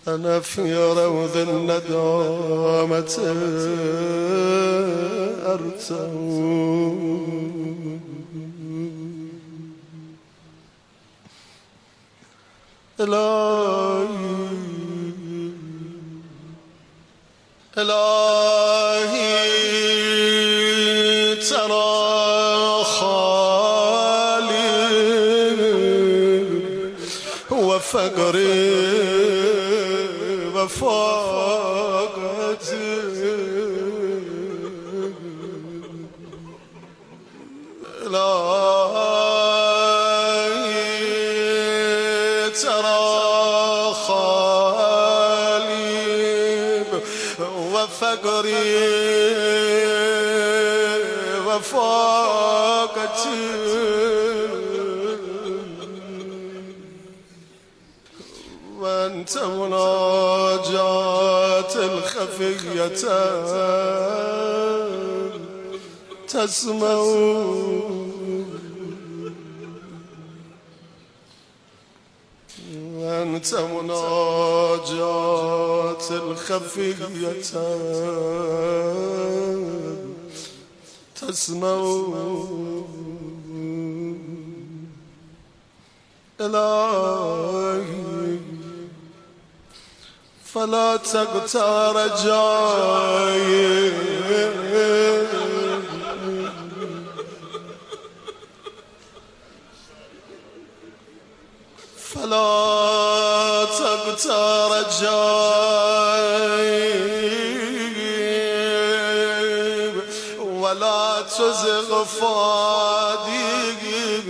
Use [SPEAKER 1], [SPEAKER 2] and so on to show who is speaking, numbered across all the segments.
[SPEAKER 1] أنا في روض الندامة أرتوي إلهي ترى خالي وفقري وفاقتي إلهي ترى خالي وفقري وفاقتي وأنت مناجاة الخفية تسمع وأنت مناجاة الخفية تسمع إلهي فلا تقطع رجائي فلا تقطع رجائي ولا تزغ فؤادي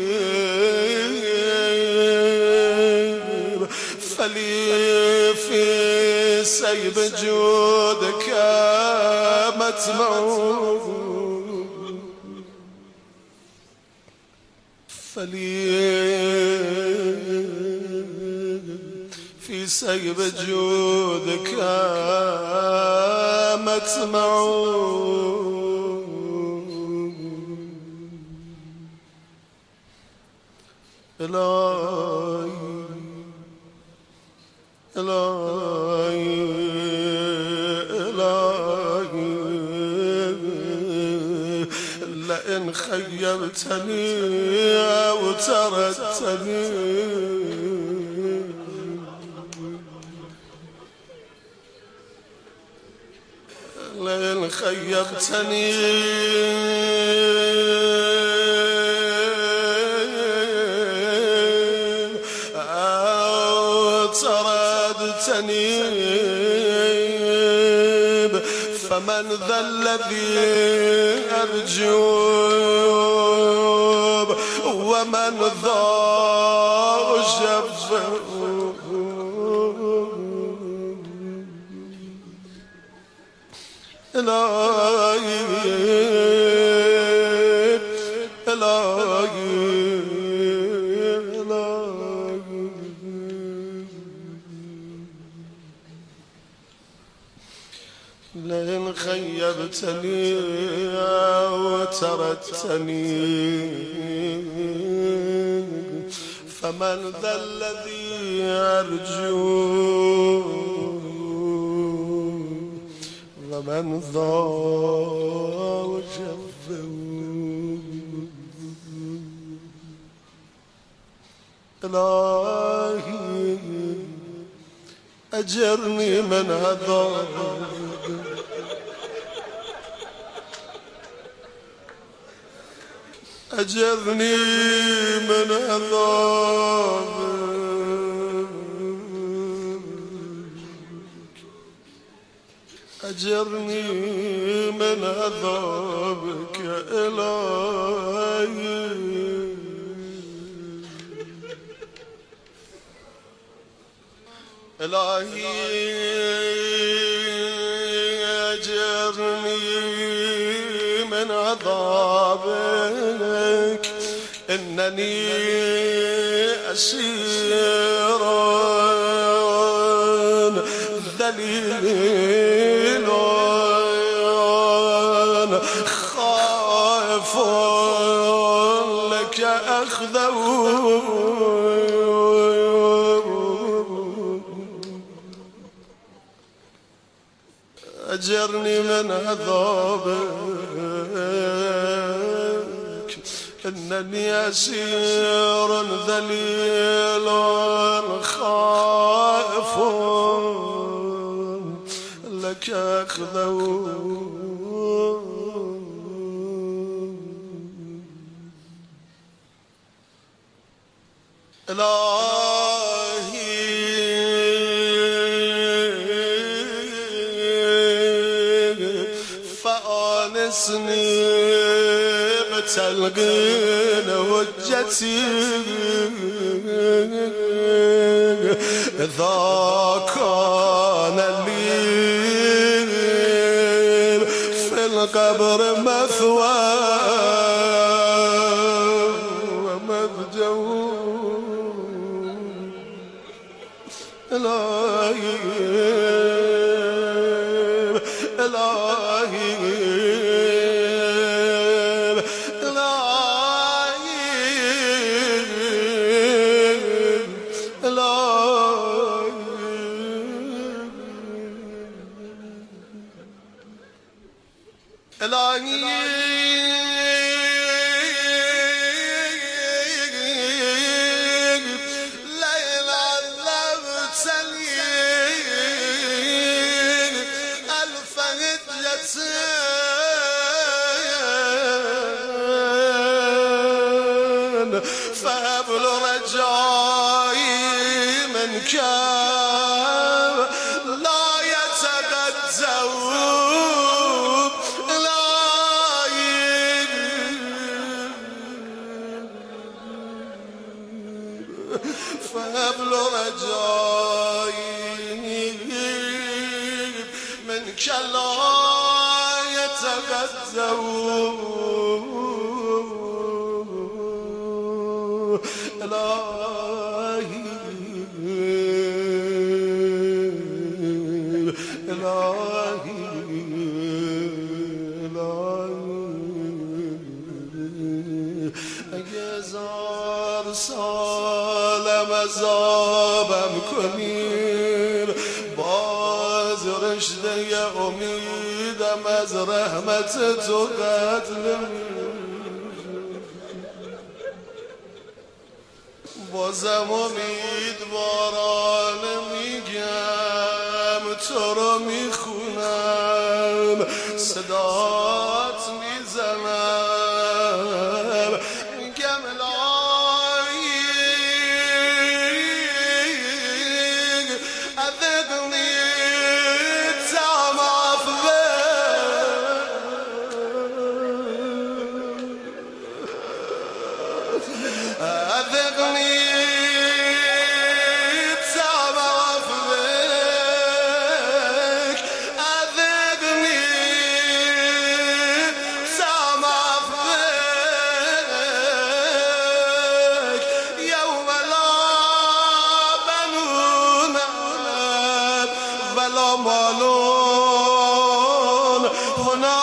[SPEAKER 1] فلي في سيب جودك مطمع فلي في سيب جودك مطمع إلهي إلهي إلهي لئن خيبتني أو تركتني لئن خيبتني فمن ذا الذي أرجو ومن ذا أشفع إلهي إلهي لئن خيبتني أو تركتني فمن ذا الذي أرجو ومن ذا أشفع إلهي أجرني من عذاب أجرني من عذابك أجرني من عذابك يا إلهي إلهي أجرني من عذابك إنني أسير ذليل خائف لك أخذه أجرني من عذابك إنني أسير ذليل خائف لك أخذه إلهي فآنسني بتلقين حجتي إذا كان لي في القبر مثوى ومفجع إلهي إلهي فابل رجائي منك لا يتغذى فابل رجائي منك لا يتغذى إلهي إلهي إلهي اگه سالم عذابم کنیر باز رشته امیدم از رحمت تو قتل بازم امیدوارانه میگم تو رو میخونم صدات میزنم میگم الهی اذقنی طعم عفوك اذقني مالون هنا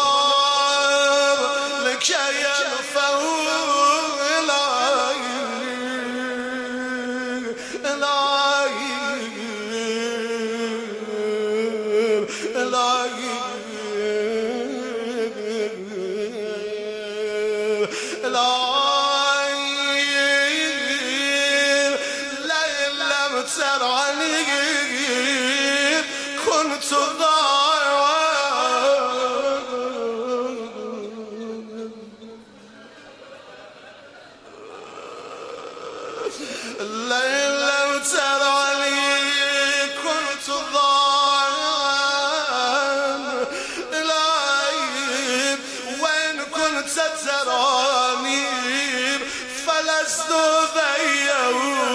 [SPEAKER 1] لكي ينفعوا إلهي إلهي إلهي إلهي لئن لم ترعني كنت لئن لم ترعني كنت ضائعا إلهي وإن كنت تراني فلست ذيا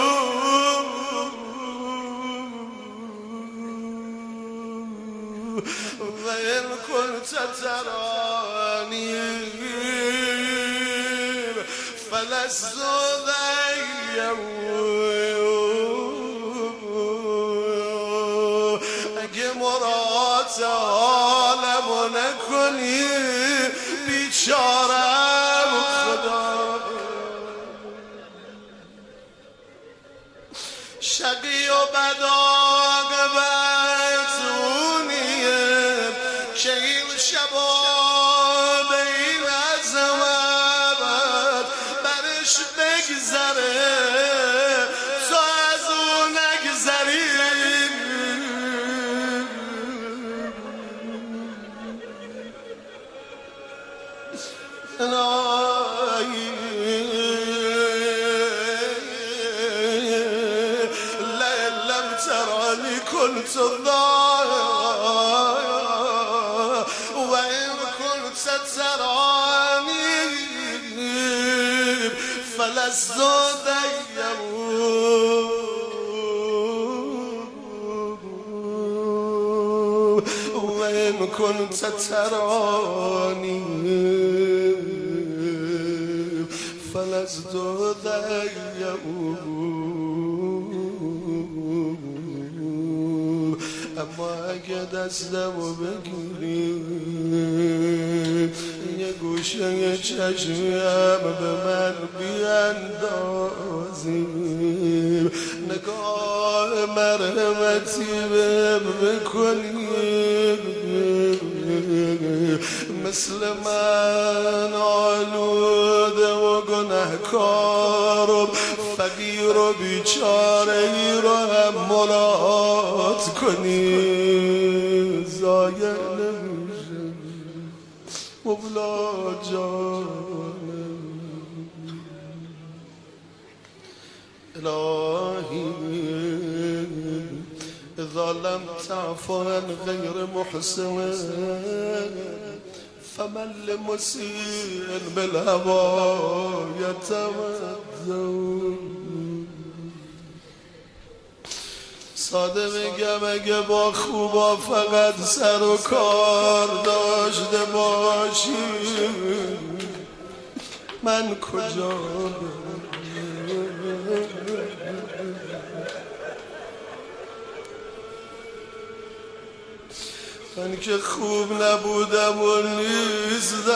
[SPEAKER 1] وإن كنت تراني فلست ذيا اگه مراد عالم نکنی بیچارم خدا شقی و بداق بیتونیه تراني كنت الظاهر وإن كنت تراني فلست ضيّم وإن كنت تراني فلست ضيّم اما اگه دستم بگیری یه گوشه چشمم به من بیندازی نگاه مرحمتی بهم بکنی مثل من آلوده و گناهکار فقیر و بیچاره ای رو هم ملاحظ کنی ضایع نمیشه مولا جانم الهی اذا لم تعف عن غیر محسن فمن لمسيء بالهوى يتمدّن ساده میگم اگه با خوبا فقط سر و کار داشته باشی من کجا من که خوب نبودم و نیستم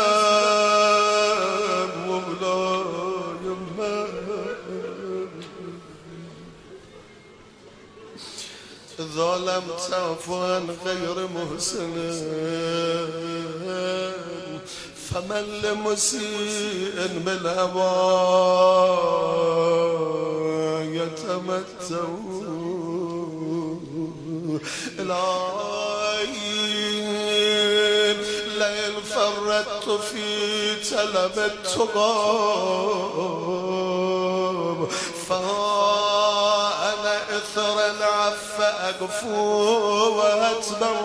[SPEAKER 1] مولای من ظالم تعفو عن غیر محسن فمن لمسیء بالهوى یتمتع لئن فرطت في طلب التقى فأنا إثر العف أقفو وأتبع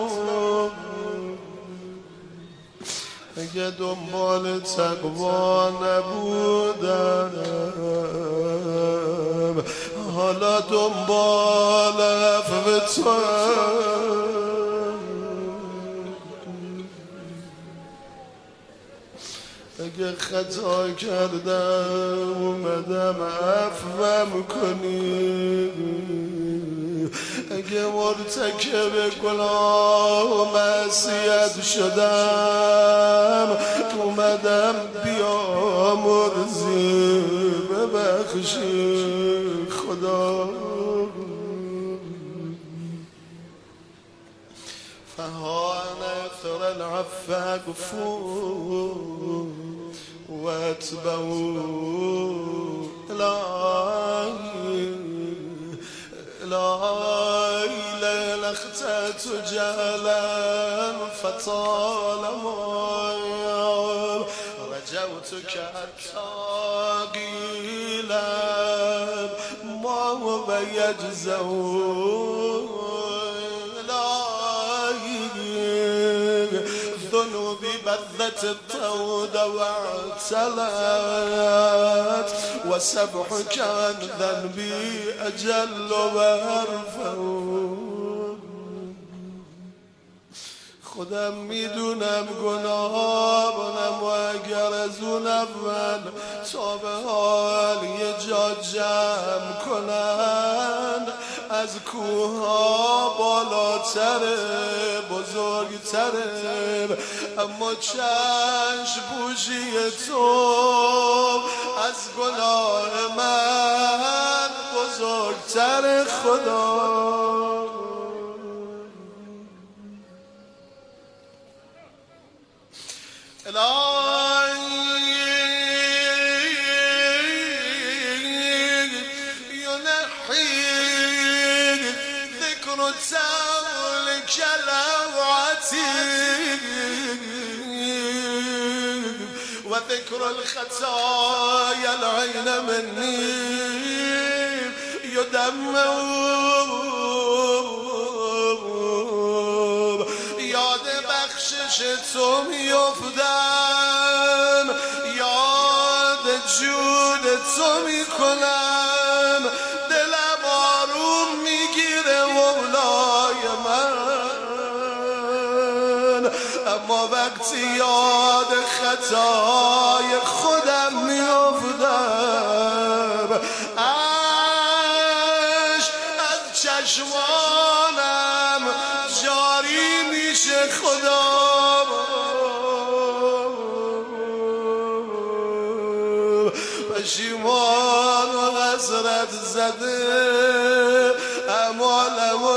[SPEAKER 1] اگه دنبال تقوا نبودم حالا دنبال عفو تو اگه خطا کردم اومدم عفوم کنی اگه مرتکب گناه و معصیت شدم اومدم بیامرزی ببخشی خدا فهان اثر العف اقفو واتبعوا الهی لخطت جهلا فطالما رجوتك حتى قيلا ما هو يجزون ذنوبي بذت الطود واعتلت وسبحك عن ذنبي أجل وأرفع خودم میدونم گناهانم و اگر از اون اول تا به حال یه جا جمع کنن از کوها بالاتره بزرگتره اما چشم پوشی تو از گناه من بزرگتر خدا وذكر الخطايا العين مني يدمع بخشش تو میافتم، یاد جود تو میکنم، دلم آروم میگیره مولای من. اما وقتی یاد خطای خودم میافتم، از چشمانم جاری میشه خدا. پشیمان و حسرت زده اعمالمو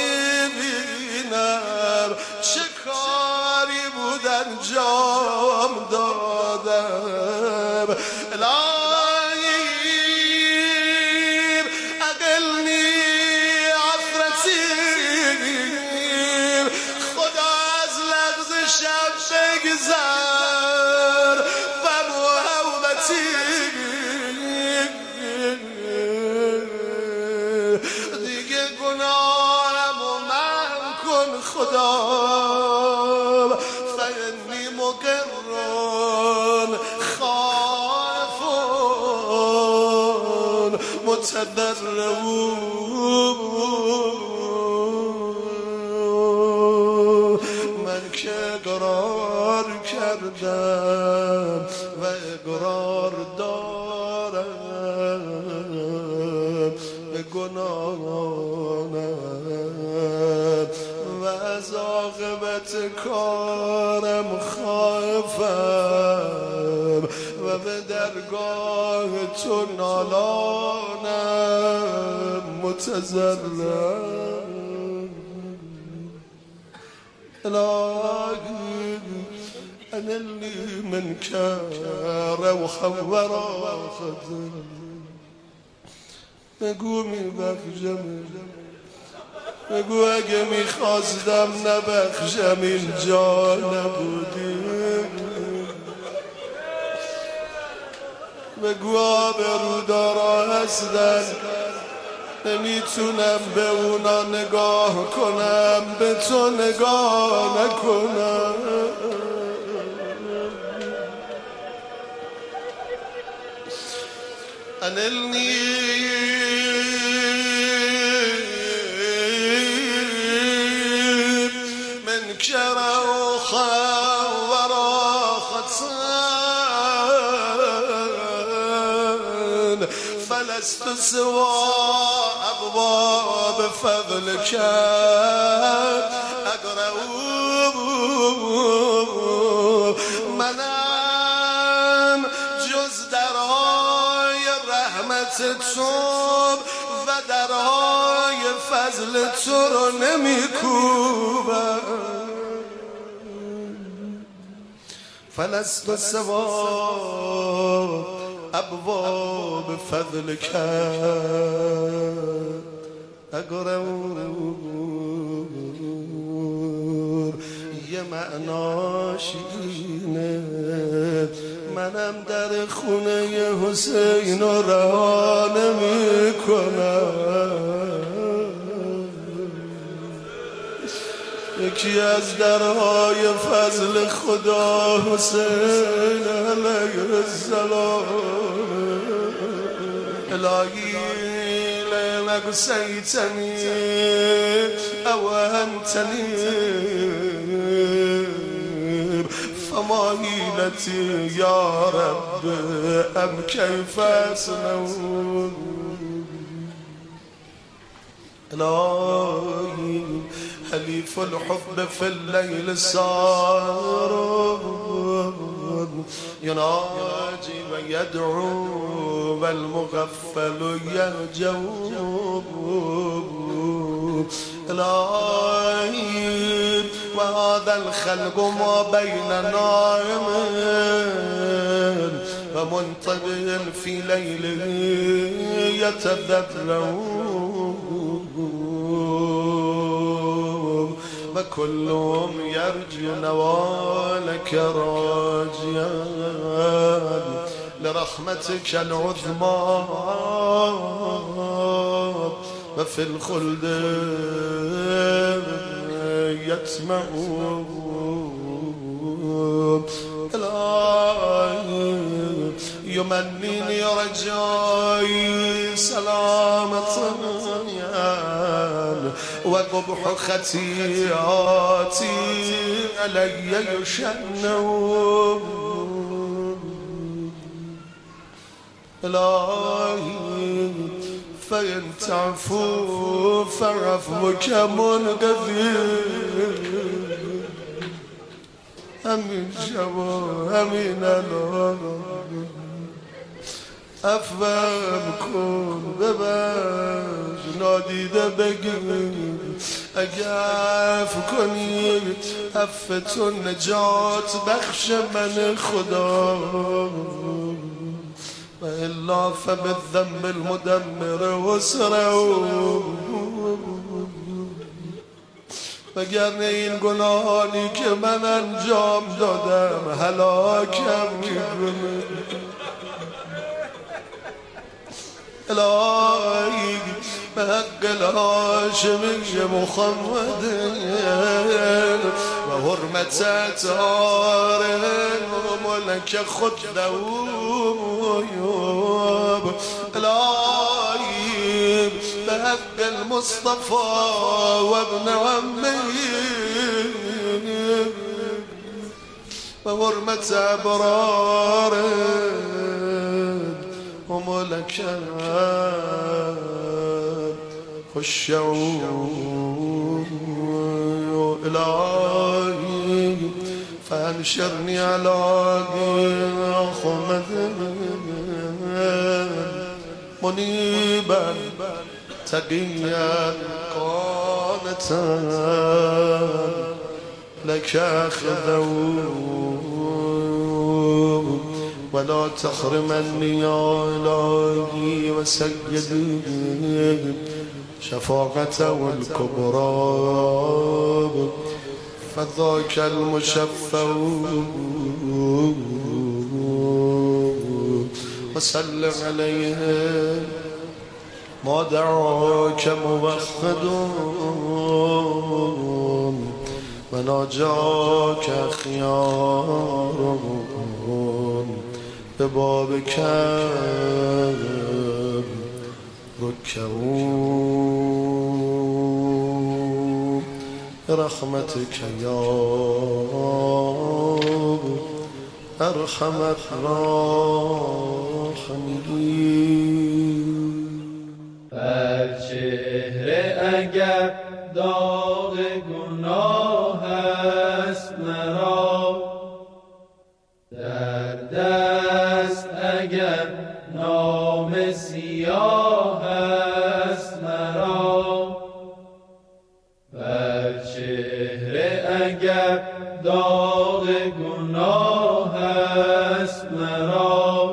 [SPEAKER 1] میبینم، چه کاری بود انجام دادم. الهی اقلنی عفرتی، خدا از لغز شب بگذر و محوبتی، دیگه گناهم و من کن خدا. فانی مقرون خائفون متضرعون. من که اقرار کردم و اقرار دارم به گناهانم و از عاقبت کارم خائفم و به درگاه تو نالانم متضرعم. الهی انلی من کار و خورا خدم، بگو میبخشم، بگو اگه میخواستم نبخشم اینجا نبودی، بگو آبرودارا هستن نمیتونم به اونا نگاه کنم، به تو نگاه نکنم. انلنی من کروخ وراختن، فلست سوا ابواب فضلك اقرؤ. منم جز درهای رحمت تو و درهای فضل تو رو نمیکوبم. فلست سوا ابواب فضلك اقرؤ. یه معناش اینه منم در خونه حسین رو رها نمی کنم. یکی از درهای فضل خدا حسین علیه السلام. الهی لنگ سیتنی او انتنی فما حیلتی یا رب ام کیف اسنون. الهی حلیف الحب في الليل سار يناجي ويدعو والمغفل يرجو. الهي وهذا الخلق ما بين نائم ومنطبع في ليله يتذرعون وكلهم يرجو نوالك راجيا لرحمتك العظمى وفي الخلد يسمعون. الهی یمنینی رجایی سلامتاً و قبح خطیئاتی علی یشنو الهی فإن تعفو فعفوك منقذر همین شبا همین الان عفوم کن ببخش نادیده بگیر اگه عفو کنی عفتون نجات بخش من خدا و الا فبالذنب المدمر وسره وگرنه این گناهانی که من انجام دادم هلاکم میکنه الهی به حق الهاشمی محمد و حرمت اطهار ملک خود دویوب الهی به حق المصطفى و ابن عمی و حرمت ابرار وملك خشعوا إلهي فانشرني على خمد منيبا تقيا قانتا لك أخذوا ولا تحرمني يا إلهي وسيدي شفاعة والكبرى فذاك المشفع وسلم عليه ما دعاك موحد وناجاك خيار ببابك ركعوا برحمتك يا ارحم الراحمين
[SPEAKER 2] بر چهره اگر داغ گناه است مرا در دست اگر نام سیاه است مرا بر چهره اگر داغ گناه است مرا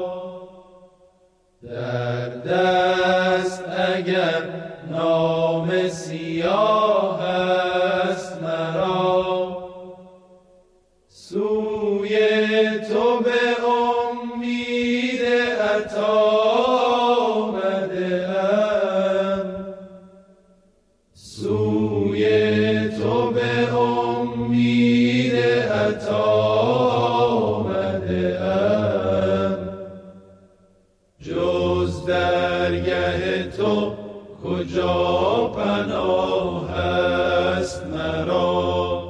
[SPEAKER 2] در دست اگر نام سیاه است مرا سوی تو به امید عطا آمده‌ام سوی تو به امید عطا آمده‌ام جز درگه تو کجا پناه است مرا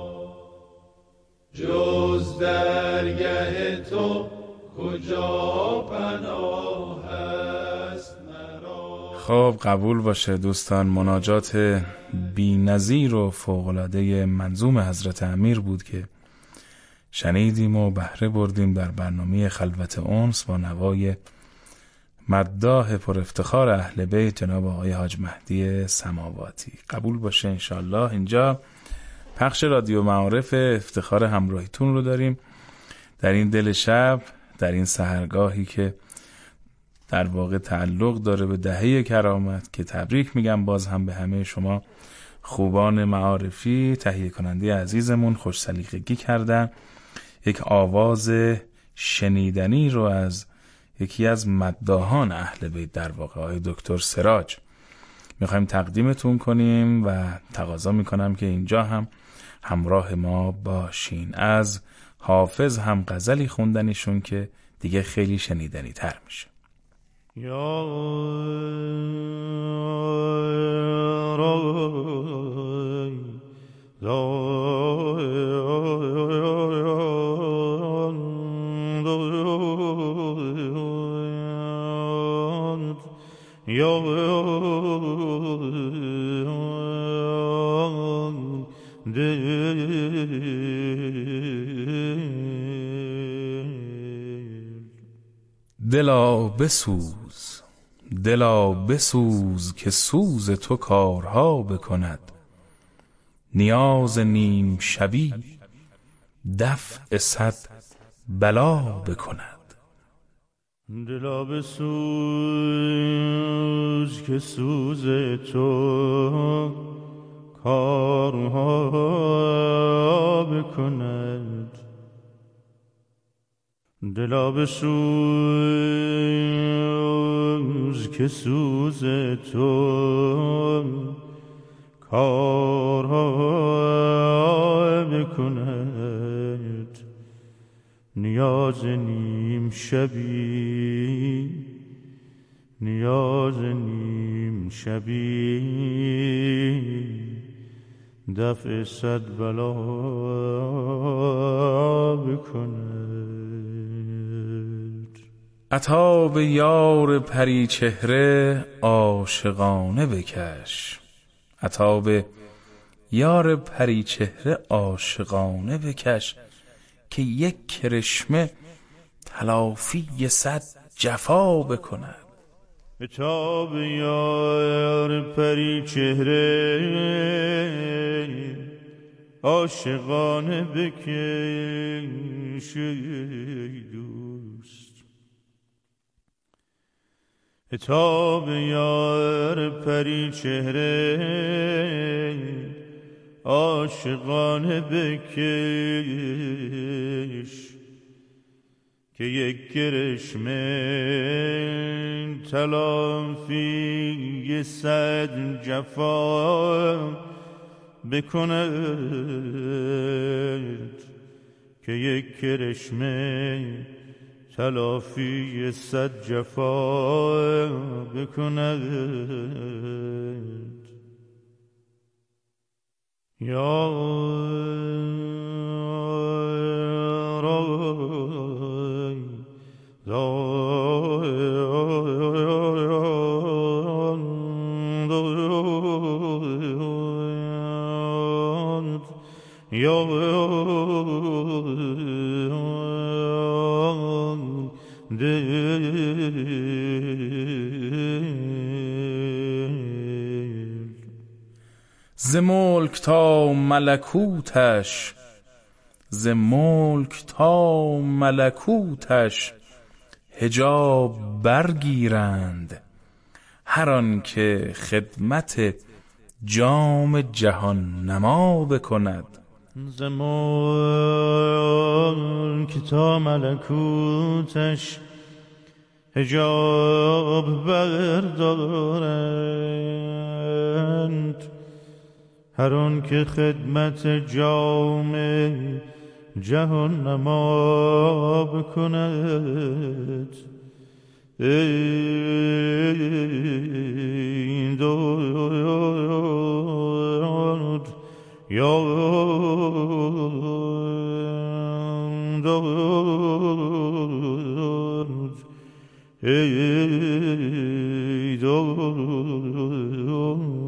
[SPEAKER 2] جز درگه تو کجا پناه است مرا.
[SPEAKER 3] خب قبول باشه دوستان، مناجات بی‌نظیر و فوق‌العاده منظوم حضرت امیر بود که شنیدیم و بهره بردیم در برنامه خلوت انس با نوای مداح پر افتخار اهل بیت جناب آقای حاج مهدی سماواتی. قبول باشه انشالله. اینجا پخش رادیو معارف افتخار همراهیتون رو داریم در این دل شب، در این سحرگاهی که در واقع تعلق داره به دهه کرامت که تبریک میگم باز هم به همه شما خوبان معارفی. تهیه کننده عزیزمون خوش سلیقگی کردن یک آواز شنیدنی رو از یکی از مداحان اهل بیت در واقع آقای دکتر سراج میخوایم تقدیمتون کنیم و تقاضا میکنم که اینجا هم همراه ما باشین. از حافظ هم غزلی خوندنشون که دیگه خیلی شنیدنی تر میشه. دلا بسوز، دلا بسوز که سوز تو کارها بکند. نیاز نیم شبی دفع صد بلا بکند.
[SPEAKER 4] دلا بسوز که سوز تو کارها بکند. دلا بسوز که سوز تو کارها بکند. نیاز نیم شبی، نیاز نیم شبی دفع صد بلا بکند.
[SPEAKER 3] عطا به یار پری چهره عاشقانه بکش. عطا به یار پری چهره عاشقانه بکش که یک کرشمه تلافی صد جفا بکند.
[SPEAKER 4] عطا به یار پری چهره عاشقانه بکش دوست. عطا به یار پری چهره عاشقانه بکش که یک کرشمه تلافی صد جفا بکند. که یک کرشمه تلافی صد جفا بکند. یا
[SPEAKER 3] ز ملک تا ملکوتش، ز ملک تا ملکوتش حجاب برگیرند. هر آن که خدمت جام جهان نما بکند.
[SPEAKER 4] ز ملک تا ملکوتش حجاب بردارند. هر آن که خدمت جام جهان نما بکند. ای داد یا داد ای داد.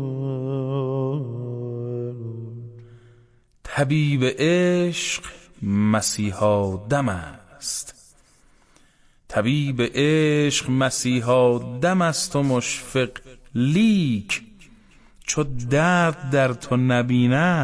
[SPEAKER 3] طبیب عشق مسیحا دم است. طبیب عشق مسیحا دم است و مشفق لیک چو درد در تو نبیند